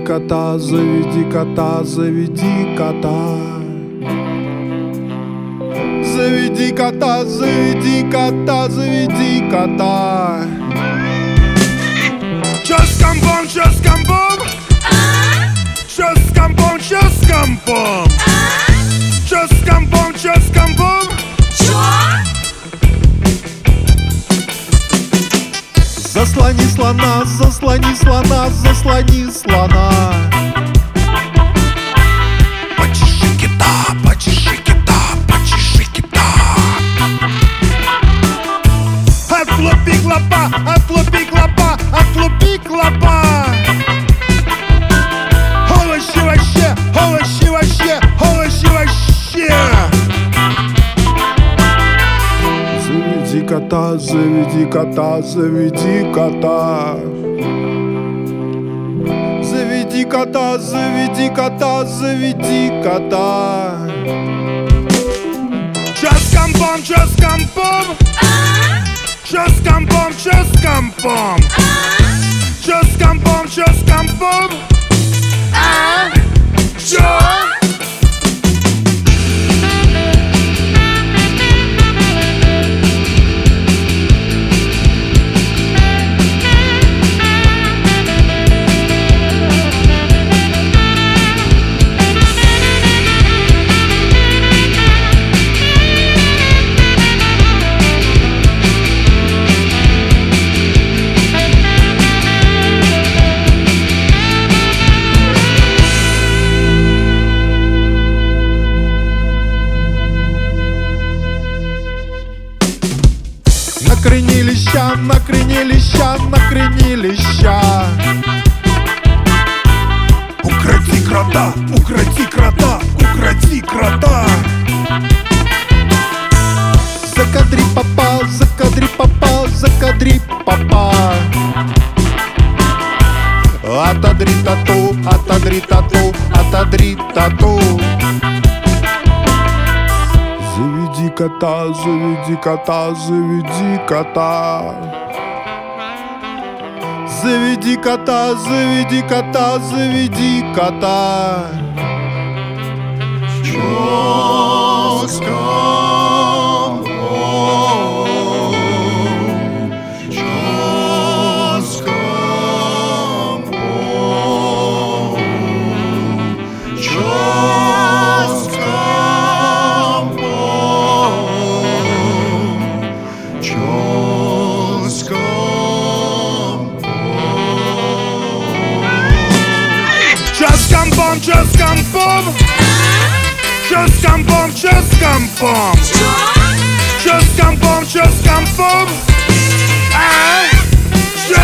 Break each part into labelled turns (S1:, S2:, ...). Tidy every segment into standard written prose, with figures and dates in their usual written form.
S1: кота, заведи кота, заведи кота. Заведи кота, заведи кота, заведи кота. Чё с компом, чё с компом? Чё с компом, чё с компом? Чё с компом, чё с компом? Заслони слона, заслони слона, заслони слона. Почеши кита, почеши кита, почеши кита. Отлупи клопа, отлупи клопа, отлупи клопа. Овощи вообще, овощи вообще, овощи вообще. Заведи кота, заведи кота, заведи кота. Заведи кота, заведи кота, заведи кота. Чё с компом, чё с компом? Чё с компом, чё с компом? Чё с компом, чё с компом? Чё? Накрени леща, накрени леща, накрени леща. Укроти крота, укроти крота, укроти крота. Закадри папа, закадри папа, закадри папа. Отодри тату, отодри тату, отодри тату. Заведи кота, заведи кота, заведи кота. Заведи кота, заведи кота, заведи кота. Чё с компом? Чё с компом? Чё с компом? Чё с компом? Чё с компом, чё с компом? Чё с компом, чё с компом? Чё с компом, чё с компом? Чё?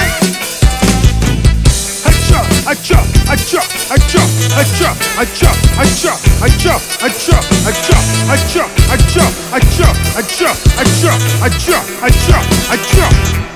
S1: А чё, а чё, а чё, а чё, а чё, а чё, а чё, а чё, а чё, а чё, а чё, а чё, а чё, а чё, а чё, а чё, а чё, а чё?